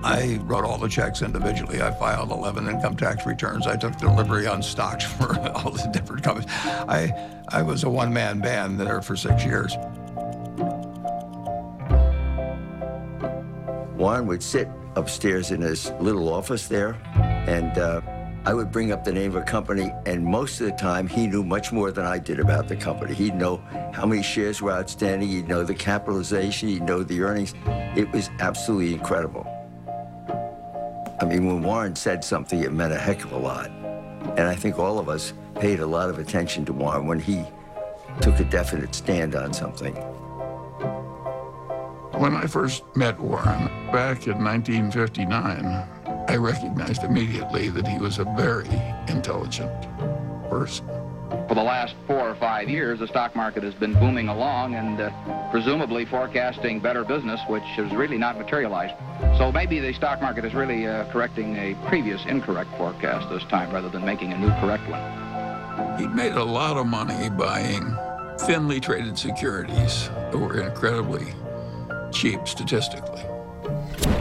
I wrote all the checks individually. I filed 11 income tax returns. I took delivery on stocks for all the different companies. I was a one-man band there for 6 years. Warren would sit upstairs in his little office there, and I would bring up the name of a company, and most of the time he knew much more than I did about the company. He'd know how many shares were outstanding, he'd know the capitalization, he'd know the earnings. It was absolutely incredible. I mean, when Warren said something, it meant a heck of a lot. And I think all of us paid a lot of attention to Warren when he took a definite stand on something. When I first met Warren back in 1959, I recognized immediately that he was a very intelligent person. For the last 4 or 5 years, the stock market has been booming along and presumably forecasting better business, which has really not materialized. So maybe the stock market is really correcting a previous incorrect forecast this time rather than making a new correct one. He made a lot of money buying thinly traded securities that were incredibly cheap statistically.